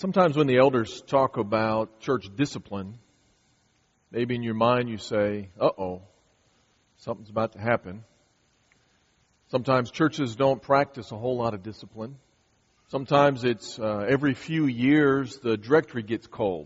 Sometimes when the elders talk about church discipline, maybe in your mind you say, uh-oh, something's about to happen. Sometimes churches don't practice a whole lot of discipline. Sometimes it's every few years the directory gets cold.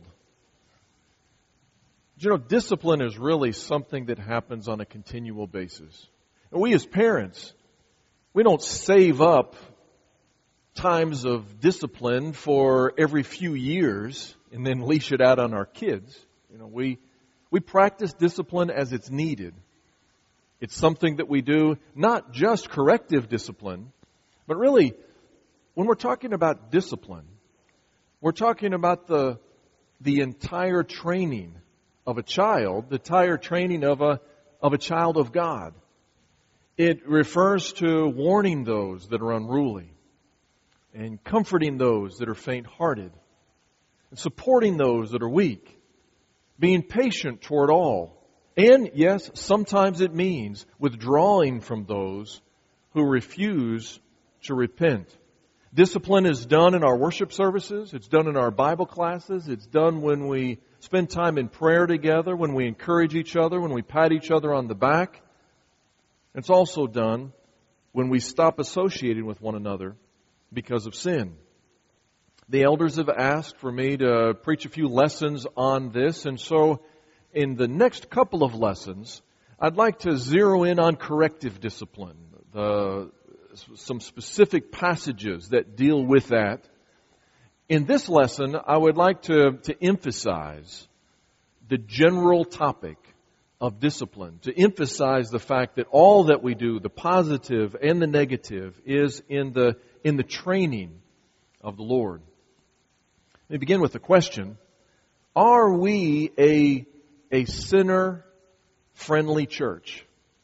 You know, discipline is really something that happens on a continual basis. And we as parents, we don't save up times of discipline for every few years and then leash it out on our kids. You know, we practice discipline as it's needed. It's something that we do, not just corrective discipline, but really, when we're talking about discipline, we're talking about the entire training of a child, the entire training of a child of God. It refers to warning those that are unruly, and comforting those that are faint-hearted, and supporting those that are weak, being patient toward all. And yes, sometimes it means withdrawing from those who refuse to repent. Discipline is done in our worship services. It's done in our Bible classes. It's done when we spend time in prayer together, when we encourage each other, when we pat each other on the back. It's also done when we stop associating with one another because of sin. The elders have asked for me to preach a few lessons on this, and so in the next couple of lessons, I'd like to zero in on corrective discipline, some specific passages that deal with that. In this lesson, I would like to emphasize the general topic of discipline, to emphasize the fact that all that we do, the positive and the negative, is in the training of the Lord. Let me begin with the question: are we a sinner-friendly church?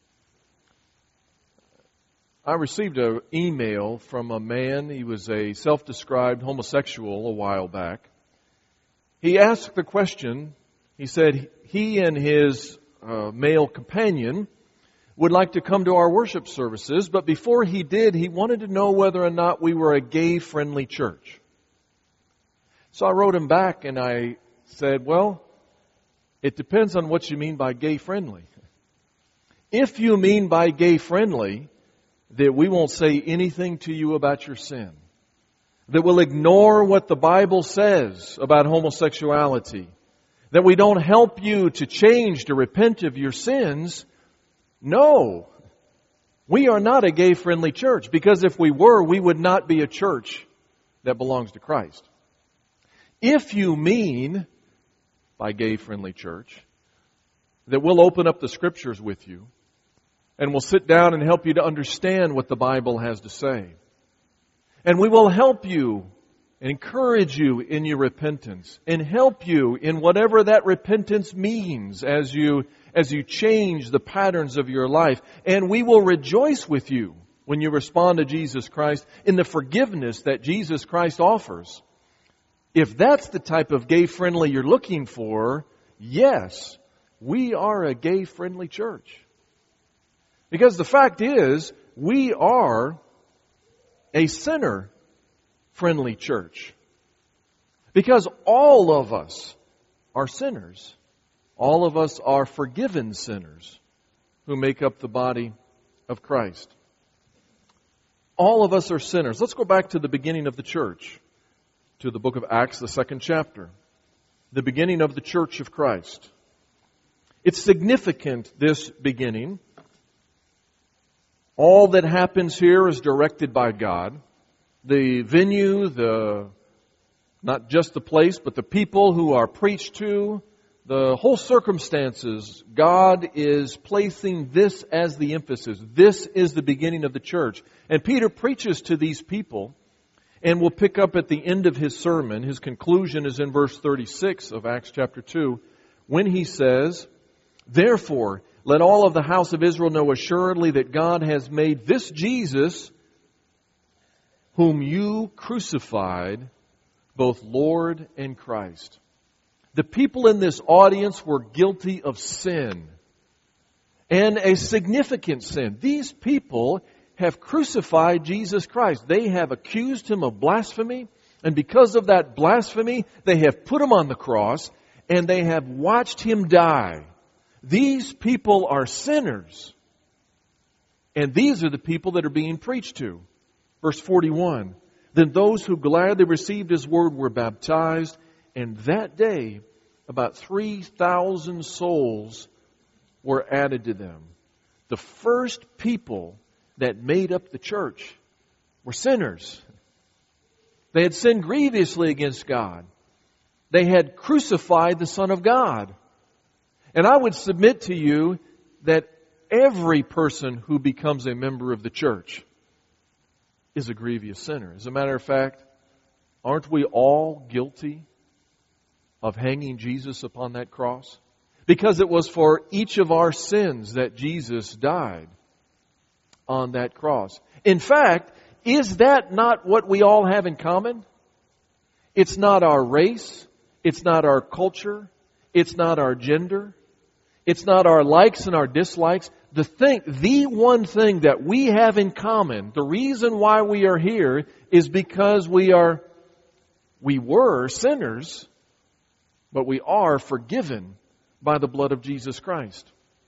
I received an email from a man. He was a self-described homosexual a while back. He asked the question. He said he and his male companion would like to come to our worship services, but before he did, he wanted to know whether or not we were a gay-friendly church. So I wrote him back and I said, well, it depends on what you mean by gay-friendly. If you mean by gay-friendly that we won't say anything to you about your sin, that we'll ignore what the Bible says about homosexuality, that we don't help you to change, to repent of your sins, no, we are not a gay-friendly church, because if we were, we would not be a church that belongs to Christ. If you mean by gay-friendly church that we'll open up the Scriptures with you and we'll sit down and help you to understand what the Bible has to say, and we will help you, encourage you in your repentance, and help you in whatever that repentance means as you change the patterns of your life. And we will rejoice with you when you respond to Jesus Christ in the forgiveness that Jesus Christ offers. If that's the type of gay-friendly you're looking for, yes, we are a gay-friendly church. Because the fact is, we are a sinner-friendly church. Because all of us are sinners. All of us are forgiven sinners who make up the body of Christ. All of us are sinners. Let's go back to the beginning of the church, to the book of Acts, the 2nd chapter. The beginning of the church of Christ. It's significant, this beginning. All that happens here is directed by God. The venue, not just the place, but the people who are preached to, the whole circumstances, God is placing this as the emphasis. This is the beginning of the church. And Peter preaches to these people, and we'll pick up at the end of his sermon. His conclusion is in verse 36 of Acts chapter 2, when he says, "Therefore, let all of the house of Israel know assuredly that God has made this Jesus, whom you crucified, both Lord and Christ." The people in this audience were guilty of sin, and a significant sin. These people have crucified Jesus Christ. They have accused Him of blasphemy. And because of that blasphemy, they have put him on the cross and they have watched him die. These people are sinners. And these are the people that are being preached to. Verse 41, then those who gladly received his word were baptized, and that day about 3,000 souls were added to them. The first people that made up the church were sinners. They had sinned grievously against God. They had crucified the Son of God. And I would submit to you that every person who becomes a member of the church is a grievous sinner. As a matter of fact, aren't we all guilty of hanging Jesus upon that cross? Because it was for each of our sins that Jesus died on that cross. In fact, is that not what we all have in common? It's not our race. It's not our culture. It's not our gender. It's not our likes and our dislikes. The one thing that we have in common, the reason why we are here, is because we were sinners, but we are forgiven by the blood of Jesus Christ.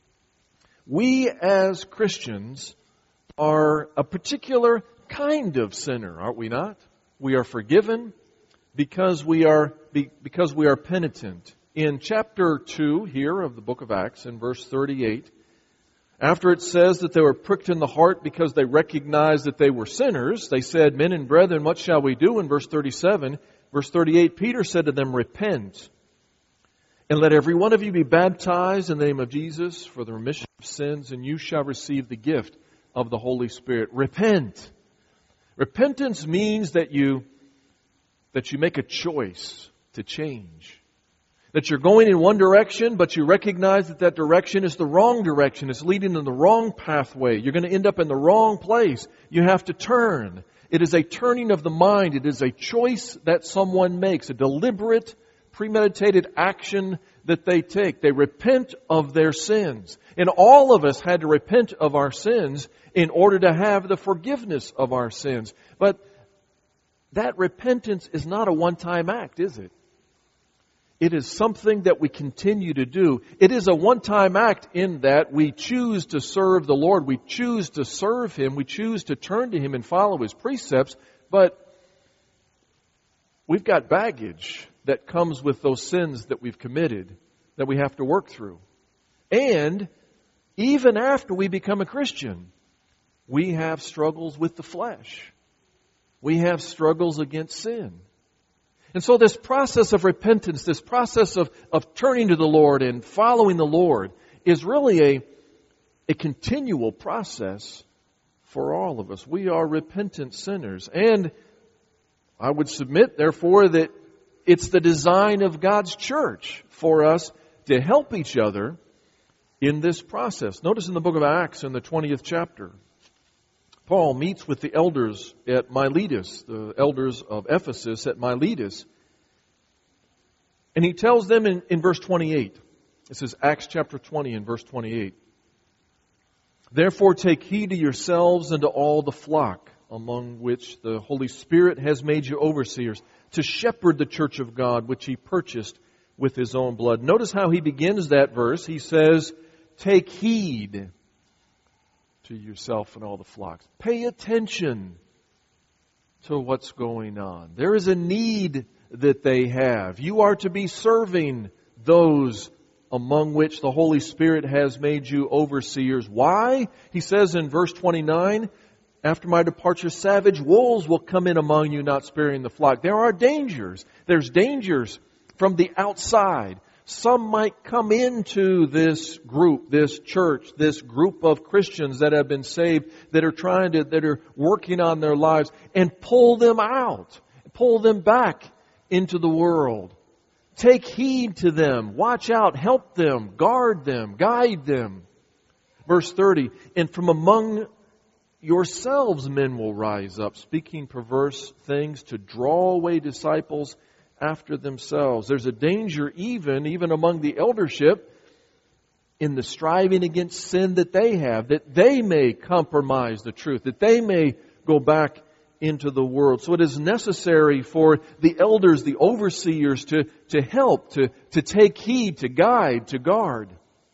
We as Christians are a particular kind of sinner, aren't we not? We are forgiven because we are penitent. In chapter 2 here of the book of Acts, in verse 38, after it says that they were pricked in the heart because they recognized that they were sinners, they said, men and brethren, what shall we do? In verse 37, verse 38, Peter said to them, repent, and let every one of you be baptized in the name of Jesus for the remission of sins, and you shall receive the gift of the Holy Spirit. Repent. Repentance means that you make a choice to change. That you're going in one direction, but you recognize that that direction is the wrong direction. It's leading in the wrong pathway. You're going to end up in the wrong place. You have to turn. It is a turning of the mind. It is a choice that someone makes, a deliberate, premeditated action that they take. They repent of their sins. And all of us had to repent of our sins in order to have the forgiveness of our sins. But that repentance is not a one-time act, is it? It is something that we continue to do. It is a one-time act in that we choose to serve the Lord. We choose to serve Him. We choose to turn to Him and follow His precepts. But we've got baggage that comes with those sins that we've committed that we have to work through. And even after we become a Christian, we have struggles with the flesh. We have struggles against sin. And so this process of repentance, this process of turning to the Lord and following the Lord is really a continual process for all of us. We are repentant sinners. And I would submit, therefore, that it's the design of God's church for us to help each other in this process. Notice in the book of Acts in the 20th chapter, Paul meets with the elders at Miletus, the elders of Ephesus at Miletus. And he tells them in verse 28, this is Acts chapter 20 and verse 28, therefore take heed to yourselves and to all the flock among which the Holy Spirit has made you overseers to shepherd the church of God which He purchased with His own blood. Notice how he begins that verse. He says, take heed to yourself and all the flocks. Pay attention to what's going on. There is a need that they have. You are to be serving those among which the Holy Spirit has made you overseers. Why? He says in verse 29, after my departure, savage wolves will come in among you, not sparing the flock. There are dangers. There's dangers from the outside. Some might come into this group, this church, this group of Christians that have been saved, that are working on their lives, and pull them out, pull them back into the world. Take heed to them, watch out, help them, guard them, guide them. Verse 30, and from among yourselves men will rise up, speaking perverse things to draw away disciples after themselves. There's a danger even among the eldership in the striving against sin that they have, that they may compromise the truth, that they may go back into the world. So it is necessary for the elders, the overseers, to help, to take heed, to guide, to guard.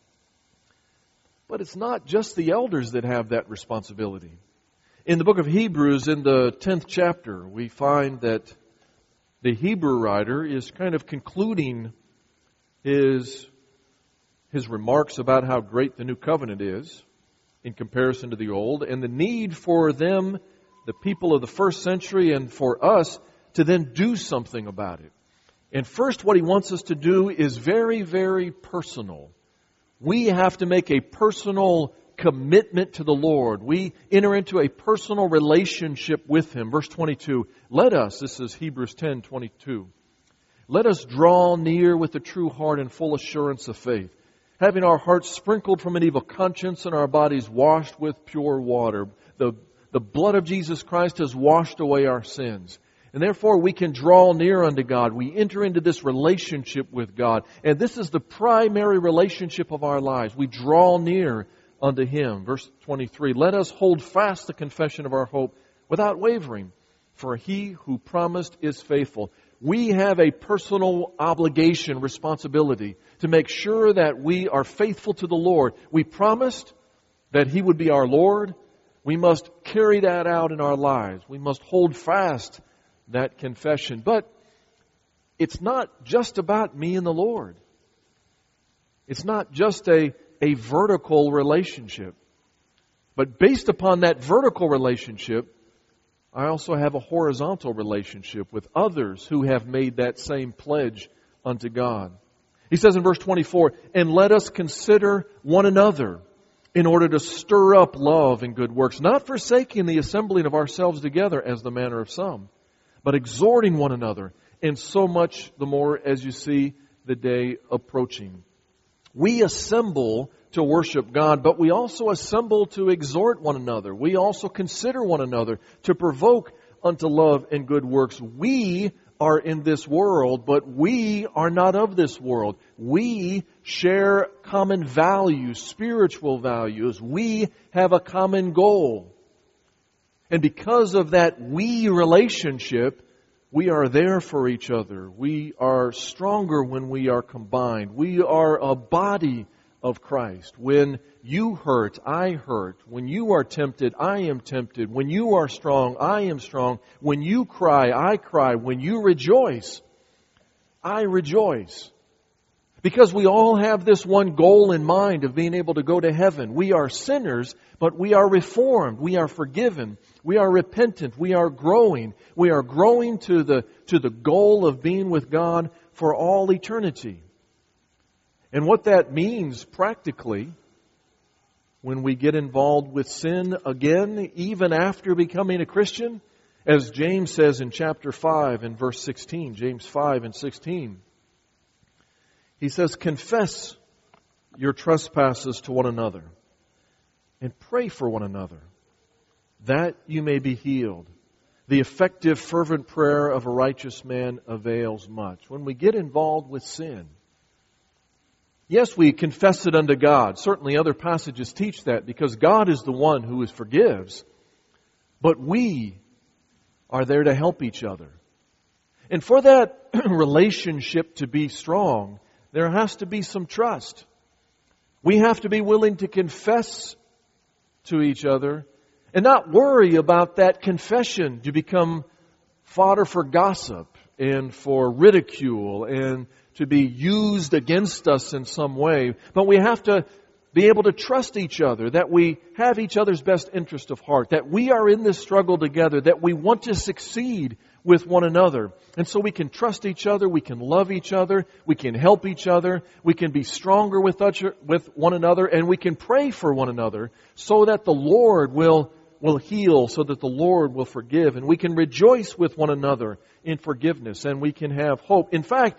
But it's not just the elders that have that responsibility. In the book of Hebrews, in the 10th chapter, we find that the Hebrew writer is kind of concluding his remarks about how great the new covenant is in comparison to the old, and the need for them, the people of the first century, and for us to then do something about it. And first, what he wants us to do is very, very personal. We have to make a personal commitment to the Lord. We enter into a personal relationship with Him. Verse 22, let us, this is Hebrews 10:22, let us draw near with a true heart and full assurance of faith, having our hearts sprinkled from an evil conscience and our bodies washed with pure water. The blood of Jesus Christ has washed away our sins. And therefore we can draw near unto God. We enter into this relationship with God. And this is the primary relationship of our lives. We draw near unto Him. Verse 23, let us hold fast the confession of our hope without wavering, for He who promised is faithful. We have a personal obligation, responsibility to make sure that we are faithful to the Lord. We promised that He would be our Lord. We must carry that out in our lives. We must hold fast that confession. But it's not just about me and the Lord. It's not just a vertical relationship. But based upon that vertical relationship, I also have a horizontal relationship with others who have made that same pledge unto God. He says in verse 24, and let us consider one another in order to stir up love and good works, not forsaking the assembling of ourselves together as the manner of some, but exhorting one another, and so much the more as you see the day approaching. We assemble to worship God, but we also assemble to exhort one another. We also consider one another to provoke unto love and good works. We are in this world, but we are not of this world. We share common values, spiritual values. We have a common goal. And because of that we relationship, we are there for each other. We are stronger when we are combined. We are a body of Christ. When you hurt, I hurt. When you are tempted, I am tempted. When you are strong, I am strong. When you cry, I cry. When you rejoice, I rejoice. Because we all have this one goal in mind of being able to go to heaven. We are sinners, but we are reformed. We are forgiven. We are repentant. We are growing. We are growing to the goal of being with God for all eternity. And what that means practically, when we get involved with sin again, even after becoming a Christian, as James says in chapter 5 and verse 16, James 5 and 16, he says, confess your trespasses to one another and pray for one another, that you may be healed. The effective, fervent prayer of a righteous man avails much. When we get involved with sin, yes, we confess it unto God. Certainly other passages teach that because God is the one who forgives. But we are there to help each other. And for that relationship to be strong, there has to be some trust. We have to be willing to confess to each other and not worry about that confession to become fodder for gossip and for ridicule and to be used against us in some way. But we have to be able to trust each other, that we have each other's best interest of heart, that we are in this struggle together, that we want to succeed with one another. And so we can trust each other, we can love each other, we can help each other, we can be stronger with one another, and we can pray for one another so that the Lord will heal, so that the Lord will forgive, and we can rejoice with one another in forgiveness, and we can have hope. In fact,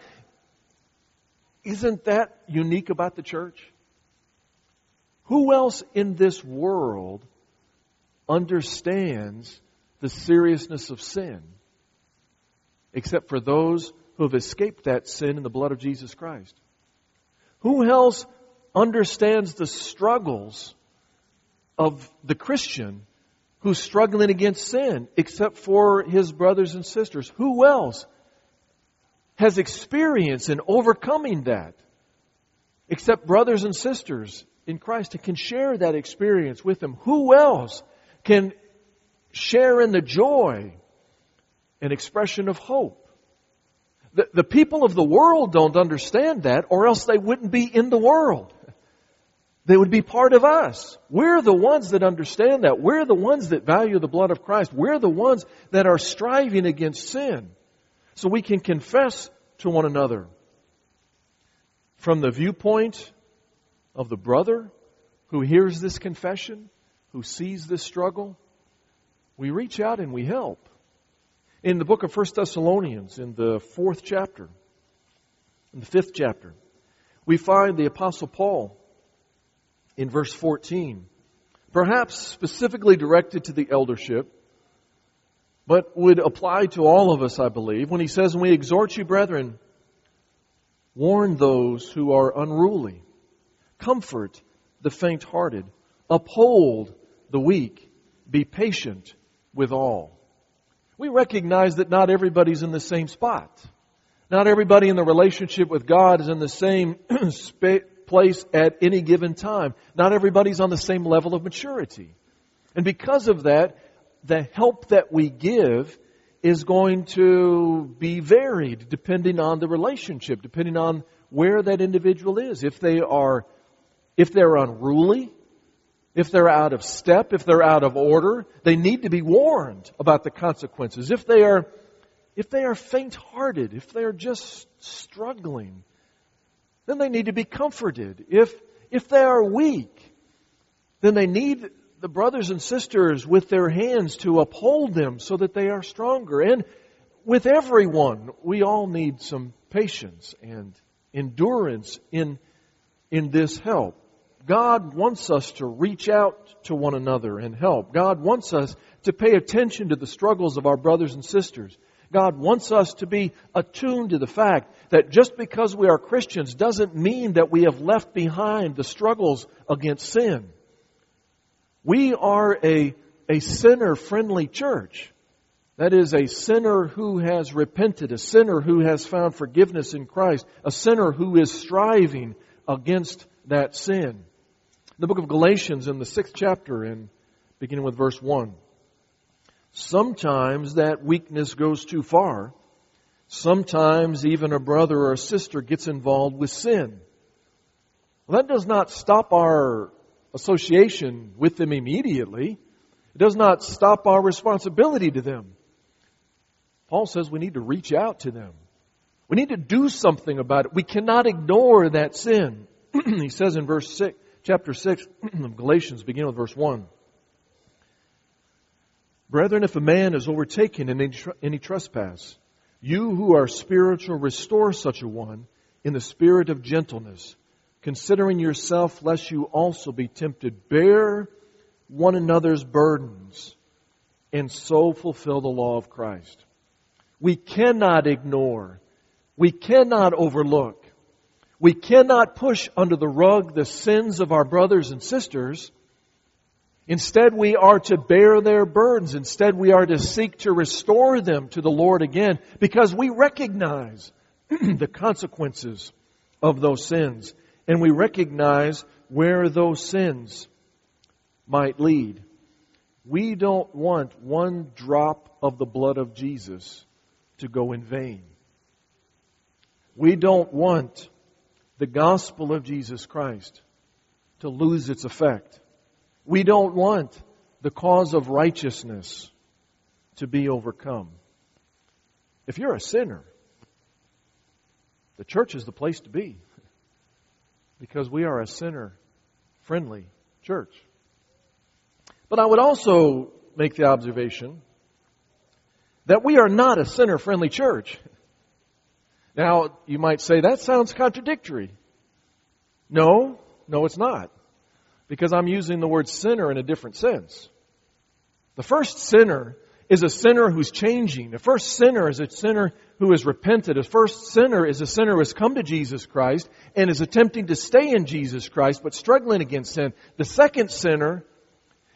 isn't that unique about the church? Who else in this world understands the seriousness of sin except for those who have escaped that sin in the blood of Jesus Christ? Who else understands the struggles of the Christian who's struggling against sin except for his brothers and sisters? Who else has experience in overcoming that except brothers and sisters in Christ and can share that experience with them? Who else can share in the joy and expression of hope? The people of the world don't understand that, or else they wouldn't be in the world. They would be part of us. We're the ones that understand that. We're the ones that value the blood of Christ. We're the ones that are striving against sin. So we can confess to one another. From the viewpoint of the brother who hears this confession, who sees this struggle, we reach out and we help. In the book of 1 Thessalonians, in the 4th chapter, in the 5th chapter, we find the Apostle Paul in verse 14, perhaps specifically directed to the eldership, but would apply to all of us, I believe, when he says, "And we exhort you, brethren, warn those who are unruly, comfort the faint-hearted, uphold the weak, be patient with all." We recognize that not everybody's in the same spot. Not everybody in the relationship with God is in the same place at any given time. Not everybody's on the same level of maturity. And because of that, the help that we give is going to be varied depending on the relationship, depending on where that individual is. If they're unruly, if they're out of step, if they're out of order, they need to be warned about the consequences. If they are faint-hearted, if they are just struggling, then they need to be comforted. If they are weak, then they need the brothers and sisters with their hands to uphold them so that they are stronger. And with everyone, we all need some patience and endurance in this help. God wants us to reach out to one another and help. God wants us to pay attention to the struggles of our brothers and sisters. God wants us to be attuned to the fact that just because we are Christians doesn't mean that we have left behind the struggles against sin. We are a sinner-friendly church. That is, a sinner who has repented, a sinner who has found forgiveness in Christ, a sinner who is striving against that sin. The book of Galatians in the 6th chapter, and beginning with verse 1. Sometimes that weakness goes too far. Sometimes even a brother or a sister gets involved with sin. Well, that does not stop our association with them immediately. It does not stop our responsibility to them. Paul says we need to reach out to them. We need to do something about it. We cannot ignore that sin. He says in chapter 6 of Galatians, beginning with verse 1. Brethren, if a man is overtaken in any trespass, you who are spiritual, restore such a one in the spirit of gentleness, considering yourself, lest you also be tempted. Bear one another's burdens, and so fulfill the law of Christ. We cannot ignore. We cannot overlook. We cannot push under the rug the sins of our brothers and sisters. Instead, we are to bear their burdens. Instead, we are to seek to restore them to the Lord again, because we recognize the consequences of those sins, and we recognize where those sins might lead. We don't want one drop of the blood of Jesus to go in vain. We don't want the gospel of Jesus Christ to lose its effect. We don't want the cause of righteousness to be overcome. If you're a sinner, the church is the place to be, because we are a sinner-friendly church. But I would also make the observation that we are not a sinner-friendly church. Now, you might say, that sounds contradictory. No, it's not. Because I'm using the word sinner in a different sense. The first sinner is a sinner who's changing. The first sinner is a sinner who has repented. The first sinner is a sinner who has come to Jesus Christ and is attempting to stay in Jesus Christ but struggling against sin. The second sinner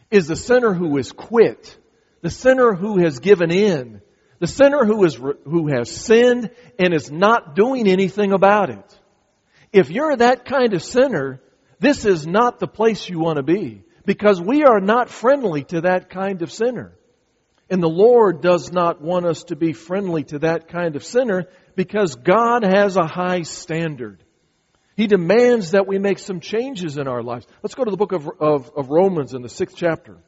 is the sinner who is quit, the sinner who has given in, the sinner who has sinned and is not doing anything about it. If you're that kind of sinner, this is not the place you want to be, because we are not friendly to that kind of sinner. And the Lord does not want us to be friendly to that kind of sinner, because God has a high standard. He demands that we make some changes in our lives. Let's go to the book of Romans in the 6th chapter.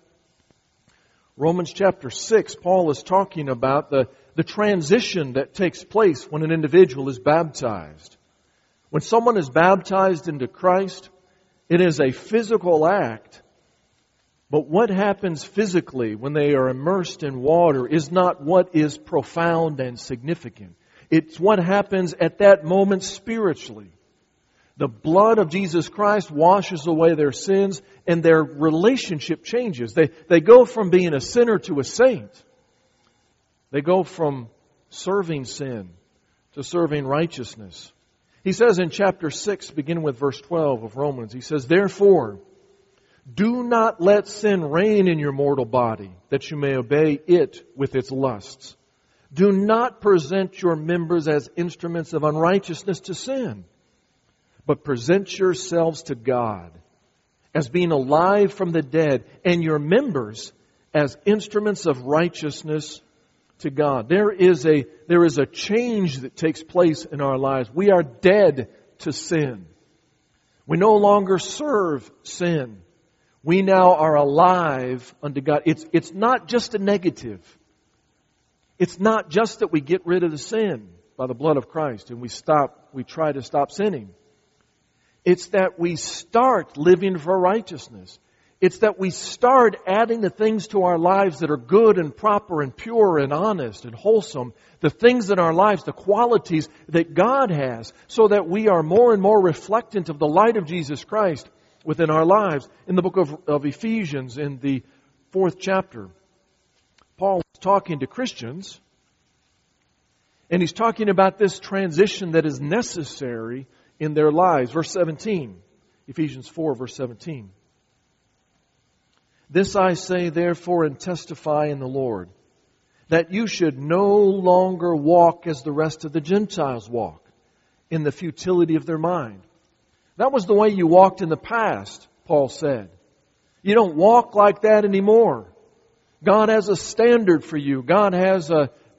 Romans chapter 6, Paul is talking about the transition that takes place when an individual is baptized. When someone is baptized into Christ, it is a physical act. But what happens physically when they are immersed in water is not what is profound and significant. It's what happens at that moment spiritually. The blood of Jesus Christ washes away their sins, and their relationship changes. They go from being a sinner to a saint. They go from serving sin to serving righteousness. He says in chapter 6, beginning with verse 12 of Romans, he says, "Therefore, do not let sin reign in your mortal body, that you may obey it with its lusts. Do not present your members as instruments of unrighteousness to sin, but present yourselves to God as being alive from the dead, and your members as instruments of righteousness to God." There is a change that takes place in our lives. We are dead to sin. We no longer serve sin. We now are alive unto God. It's not just a negative. It's not just that we get rid of the sin by the blood of Christ and we try to stop sinning. It's that we start living for righteousness. It's that we start adding the things to our lives that are good and proper and pure and honest and wholesome. The things in our lives, the qualities that God has, so that we are more and more reflectant of the light of Jesus Christ within our lives. In the book of Ephesians, in the 4th chapter, Paul is talking to Christians, and he's talking about this transition that is necessary in their lives. Verse 17, Ephesians 4, verse 17. "This I say therefore and testify in the Lord, that you should no longer walk as the rest of the Gentiles walk, in the futility of their mind." That was the way you walked in the past, Paul said. You don't walk like that anymore. God has a standard for you. God has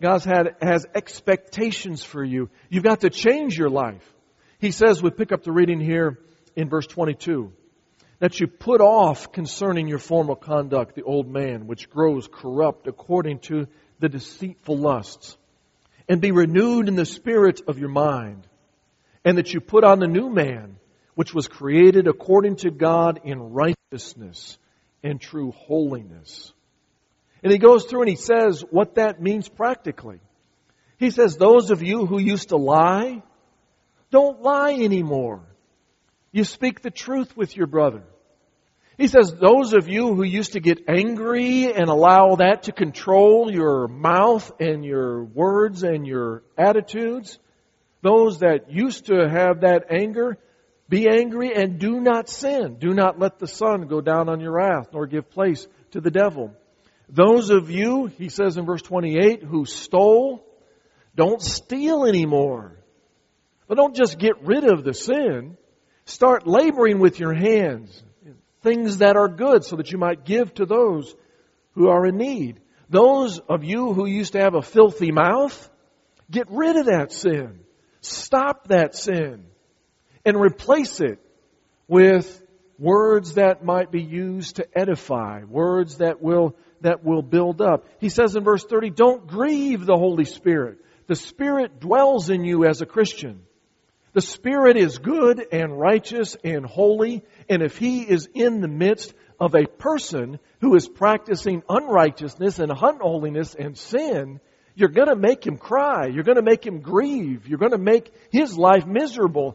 expectations for you. You've got to change your life. He says, we pick up the reading here in verse 22, that you put off concerning your former conduct the old man, which grows corrupt according to the deceitful lusts, and be renewed in the spirit of your mind, and that you put on the new man, which was created according to God in righteousness and true holiness. And he goes through and he says what that means practically. He says, those of you who used to lie, don't lie anymore. You speak the truth with your brother. He says, those of you who used to get angry and allow that to control your mouth and your words and your attitudes, those that used to have that anger, be angry and do not sin. Do not let the sun go down on your wrath, nor give place to the devil. Those of you, he says in verse 28, who stole, don't steal anymore. But don't just get rid of the sin. Start laboring with your hands, things that are good, so that you might give to those who are in need. Those of you who used to have a filthy mouth, get rid of that sin. Stop that sin and replace it with words that might be used to edify, words that will build up. He says in verse 30, don't grieve the Holy Spirit. The Spirit dwells in you as a Christian. The Spirit is good and righteous and holy, and if He is in the midst of a person who is practicing unrighteousness and unholiness and sin, you're going to make him cry. You're going to make him grieve. You're going to make his life miserable.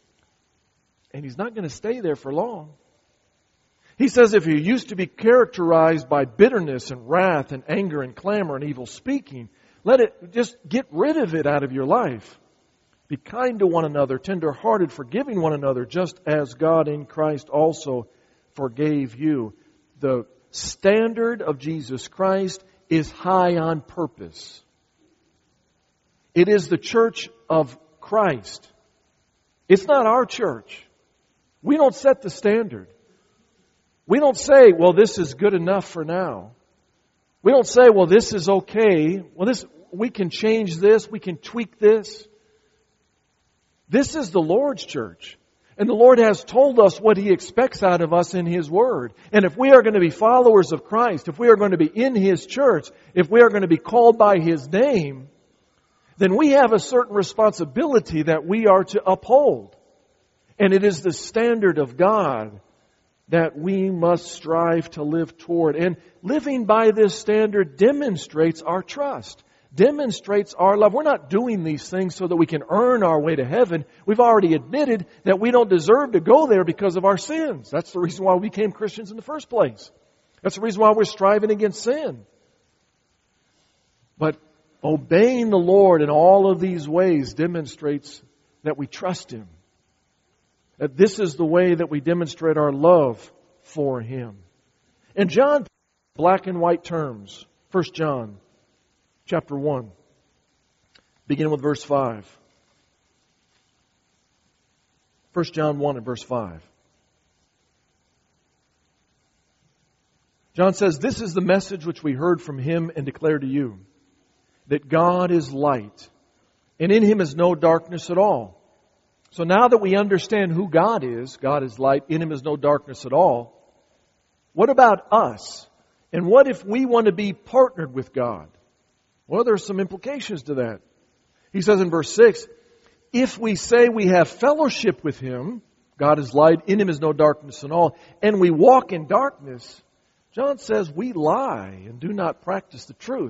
And he's not going to stay there for long. He says if you used to be characterized by bitterness and wrath and anger and clamor and evil speaking, just get rid of it out of your life. Be kind to one another, tender-hearted, forgiving one another, just as God in Christ also forgave you. The standard of Jesus Christ is high on purpose. It is the church of Christ. It's not our church. We don't set the standard. We don't say, well, this is good enough for now. We don't say, well, this is okay. Well, we can change this. We can tweak this. This is the Lord's church. And the Lord has told us what He expects out of us in His Word. And if we are going to be followers of Christ, if we are going to be in His church, if we are going to be called by His name, then we have a certain responsibility that we are to uphold. And it is the standard of God that we must strive to live toward. And living by this standard demonstrates our trust, demonstrates our love. We're not doing these things so that we can earn our way to heaven. We've already admitted that we don't deserve to go there because of our sins. That's the reason why we became Christians in the first place. That's the reason why we're striving against sin. But obeying the Lord in all of these ways demonstrates that we trust Him. That this is the way that we demonstrate our love for Him. And John, black and white terms. 1 John chapter 1, beginning with verse 5. 1 John 1 and verse 5. John says, "This is the message which we heard from Him and declare to you, that God is light, and in Him is no darkness at all." So now that we understand who God is light, in Him is no darkness at all, what about us? And what if we want to be partnered with God? Well, there are some implications to that. He says in verse 6, if we say we have fellowship with Him, God is light, in Him is no darkness at all, and we walk in darkness, John says we lie and do not practice the truth.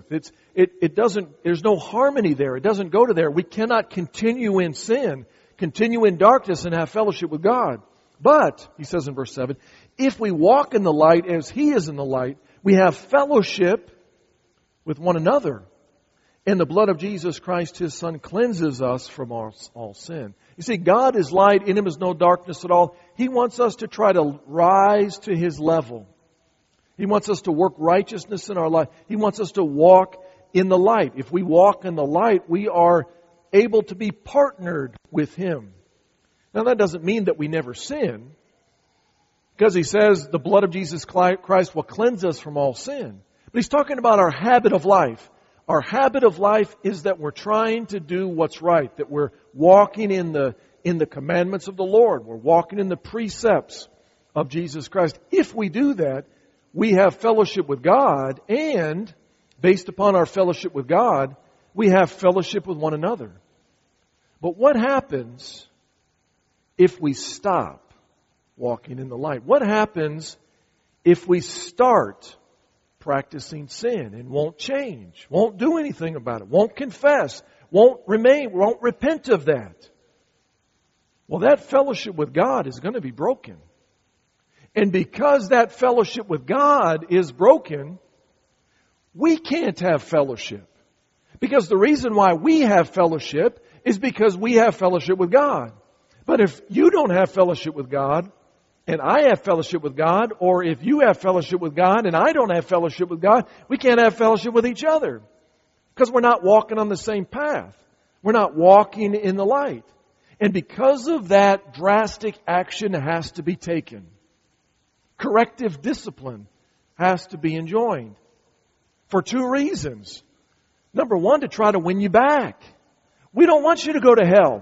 There's no harmony there. It doesn't go to there. We cannot continue in sin, continue in darkness and have fellowship with God. But, he says in verse 7, if we walk in the light as He is in the light, we have fellowship with one another. And the blood of Jesus Christ, His Son, cleanses us from all sin. You see, God is light, in Him is no darkness at all. He wants us to try to rise to His level. He wants us to work righteousness in our life. He wants us to walk in the light. If we walk in the light, we are able to be partnered with Him. Now that doesn't mean that we never sin, because He says the blood of Jesus Christ will cleanse us from all sin. But He's talking about our habit of life. Our habit of life is that we're trying to do what's right, that we're walking in the commandments of the Lord. We're walking in the precepts of Jesus Christ. If we do that, we have fellowship with God, and based upon our fellowship with God, we have fellowship with one another. But what happens if we stop walking in the light? What happens if we start practicing sin and won't change, won't do anything about it, won't confess, won't repent of that? Well, that fellowship with God is going to be broken. And because that fellowship with God is broken, we can't have fellowship. Because the reason why we have fellowship is because we have fellowship with God. But if you don't have fellowship with God, and I have fellowship with God, or if you have fellowship with God and I don't have fellowship with God, we can't have fellowship with each other. Because we're not walking on the same path. We're not walking in the light. And because of that, drastic action has to be taken. Corrective discipline has to be enjoined. For two reasons. Number one, to try to win you back. We don't want you to go to hell.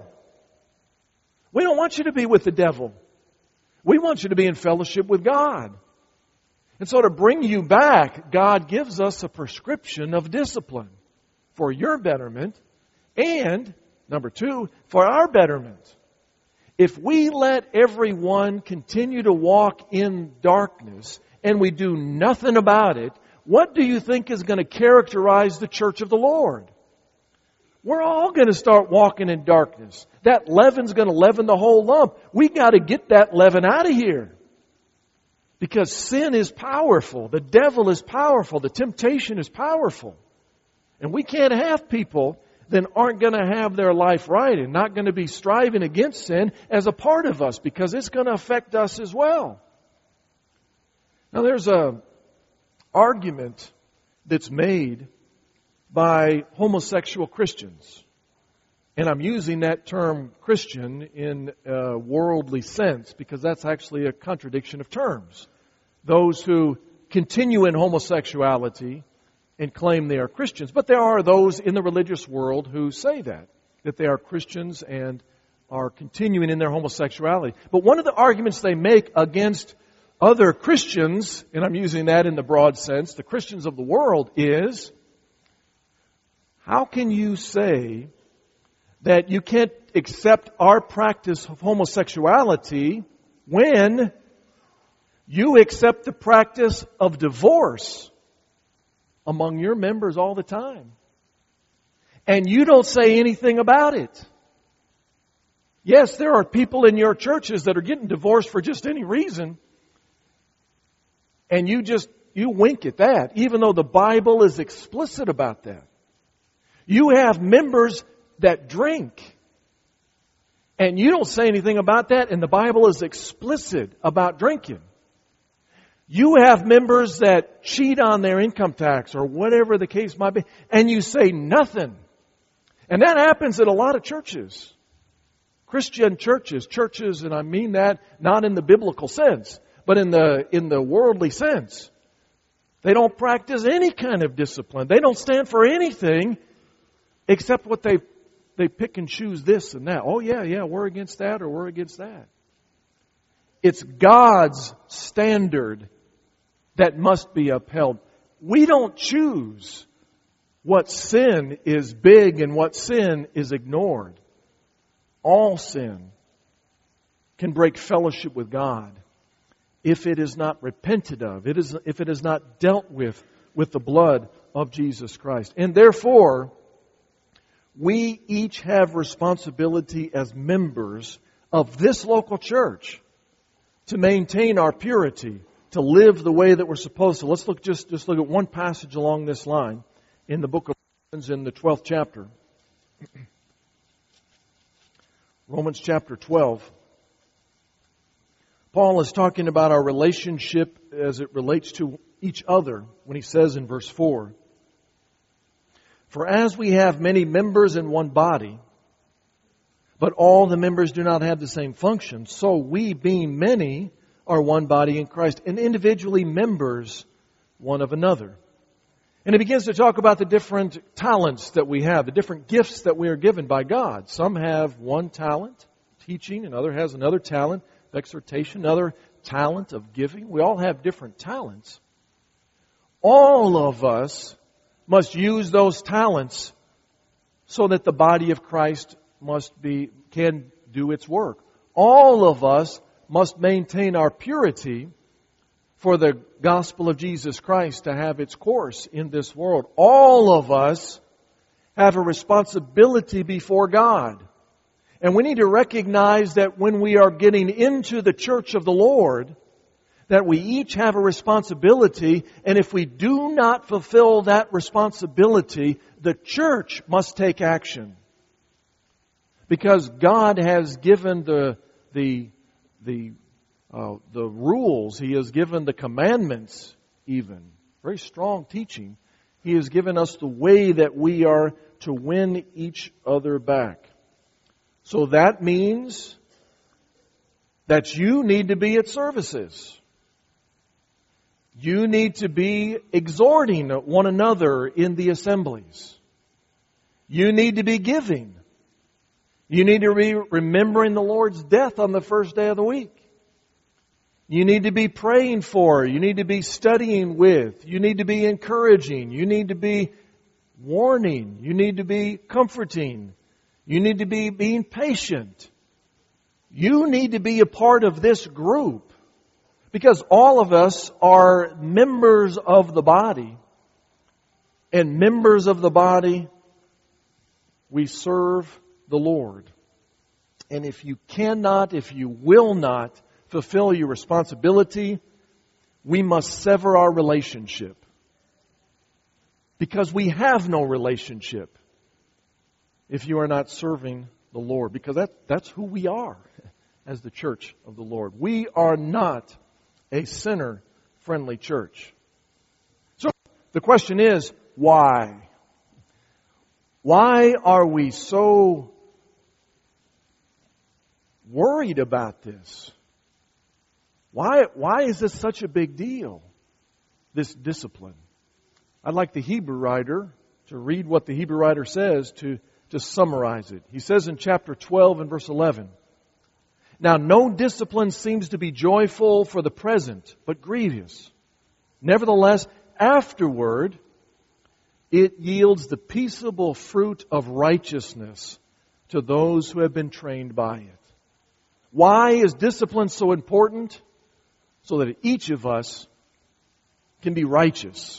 We don't want you to be with the devil. We want you to be in fellowship with God. And so to bring you back, God gives us a prescription of discipline for your betterment and, number two, for our betterment. If we let everyone continue to walk in darkness and we do nothing about it, what do you think is going to characterize the church of the Lord? We're all going to start walking in darkness. That leaven's going to leaven the whole lump. We got to get that leaven out of here. Because sin is powerful. The devil is powerful. The temptation is powerful. And we can't have people that aren't going to have their life right and not going to be striving against sin as a part of us, because it's going to affect us as well. Now there's a argument that's made by homosexual Christians. And I'm using that term Christian in a worldly sense because that's actually a contradiction of terms. Those who continue in homosexuality and claim they are Christians. But there are those in the religious world who say that they are Christians and are continuing in their homosexuality. But one of the arguments they make against other Christians, and I'm using that in the broad sense, the Christians of the world, is, how can you say that you can't accept our practice of homosexuality when you accept the practice of divorce among your members all the time? And you don't say anything about it. Yes, there are people in your churches that are getting divorced for just any reason. And you wink at that, even though the Bible is explicit about that. You have members that drink. And you don't say anything about that, and the Bible is explicit about drinking. You have members that cheat on their income tax or whatever the case might be, and you say nothing. And that happens at a lot of churches. Christian churches, and I mean that not in the biblical sense, but in the worldly sense. They don't practice any kind of discipline. They don't stand for anything except what they pick and choose this and that. Oh yeah, we're against that or we're against that. It's God's standard that must be upheld. We don't choose what sin is big and what sin is ignored. All sin can break fellowship with God if it is not repented of, if it is not dealt with the blood of Jesus Christ. And therefore, we each have responsibility as members of this local church to maintain our purity, to live the way that we're supposed to. Let's look just look at one passage along this line in the book of Romans in the 12th chapter. Romans chapter 12. Paul is talking about our relationship as it relates to each other when he says in verse 4, "For as we have many members in one body, but all the members do not have the same function, so we, being many, are one body in Christ, and individually members one of another." And he begins to talk about the different talents that we have, the different gifts that we are given by God. Some have one talent, teaching, another has another talent, exhortation, another talent of giving. We all have different talents. All of us must use those talents so that the body of Christ can do its work. All of us must maintain our purity for the gospel of Jesus Christ to have its course in this world. All of us have a responsibility before God. And we need to recognize that when we are getting into the church of the Lord, that we each have a responsibility, and if we do not fulfill that responsibility, the church must take action. Because God has given the rules, He has given the commandments even. Very strong teaching. He has given us the way that we are to win each other back. So that means that you need to be at services. You need to be exhorting one another in the assemblies. You need to be giving. You need to be remembering the Lord's death on the first day of the week. You need to be praying for. You need to be studying with. You need to be encouraging. You need to be warning. You need to be comforting. You need to be being patient. You need to be a part of this group because all of us are members of the body. And members of the body, we serve the Lord. And if you will not fulfill your responsibility, we must sever our relationship. Because we have no relationship if you are not serving the Lord. Because that's who we are as the church of the Lord. We are not a sinner-friendly church. The question is, why? Why are we so worried about this? Why is this such a big deal, this discipline? I'd like the Hebrew writer to read what the Hebrew writer says to summarize it. He says in chapter 12 and verse 11, "Now no discipline seems to be joyful for the present, but grievous. Nevertheless, afterward, it yields the peaceable fruit of righteousness to those who have been trained by it." Why is discipline so important? So that each of us can be righteous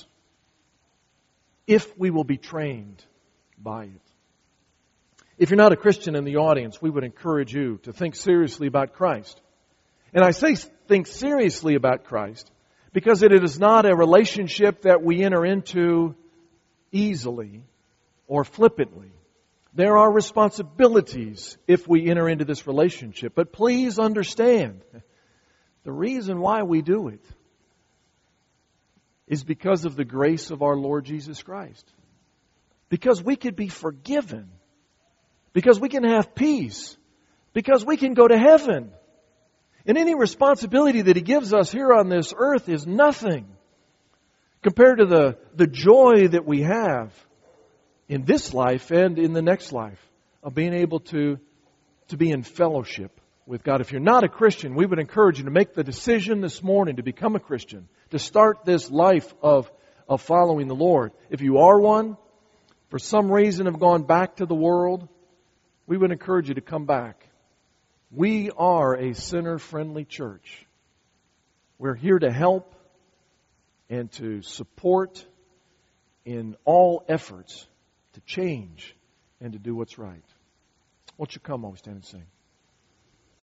if we will be trained by it. If you're not a Christian in the audience, we would encourage you to think seriously about Christ. And I say think seriously about Christ because it is not a relationship that we enter into easily or flippantly. There are responsibilities if we enter into this relationship. But please understand, the reason why we do it is because of the grace of our Lord Jesus Christ. Because we could be forgiven. Because we can have peace. Because we can go to heaven. And any responsibility that He gives us here on this earth is nothing compared to the joy that we have in this life and in the next life of being able to be in fellowship with God. If you're not a Christian, we would encourage you to make the decision this morning to become a Christian, to start this life of following the Lord. If you are one, for some reason have gone back to the world, we would encourage you to come back. We are a sinner-friendly church. We're here to help and to support in all efforts to change and to do what's right. Won't you come while we stand and sing?